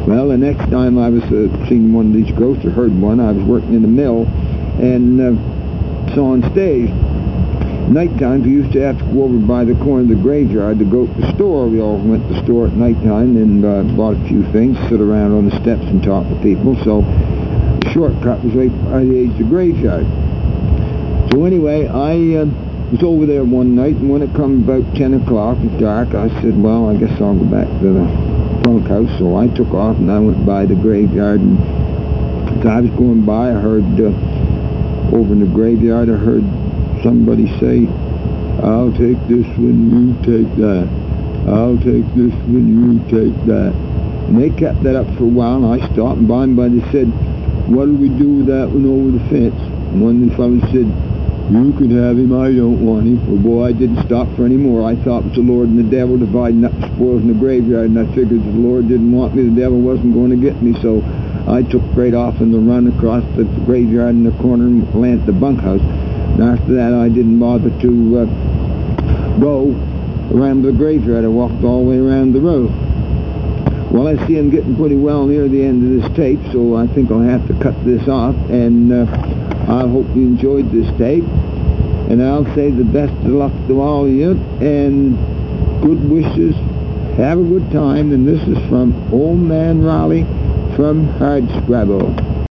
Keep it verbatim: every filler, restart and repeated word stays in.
Well, the next time I was uh, seeing one of these ghosts, or heard one, I was working in a mill, and uh, saw on stage, nighttime, we used to have to go over by the corner of the graveyard to go to the store. We all went to the store at nighttime and uh, bought a few things, sit around on the steps and talk to people, so the shortcut was right by the edge of the graveyard. So anyway, I uh, was over there one night, and when it come about ten o'clock, it was dark, I said, well, I guess I'll go back to the bunkhouse. So I took off, and I went by the graveyard, and as I was going by, I heard, uh, over in the graveyard, I heard somebody say, I'll take this when you take that. I'll take this when you take that. And they kept that up for a while, and I stopped, and by and by they said, what do we do with that one over the fence? And one of the fellows said, you can have him, I don't want him. Well, boy, I didn't stop for any more. I thought it was the Lord and the devil dividing up the spoils in the graveyard, and I figured the Lord didn't want me, the devil wasn't going to get me, so I took right off in the run across the graveyard in the corner and landed at the bunkhouse. And after that, I didn't bother to uh, go around the graveyard. I walked all the way around the road. Well, I see I'm getting pretty well near the end of this tape, so I think I'll have to cut this off, and uh, I hope you enjoyed this tape, and I'll say the best of luck to all of you, and good wishes. Have a good time, and this is from Old Man Raleigh from Hardscrabble.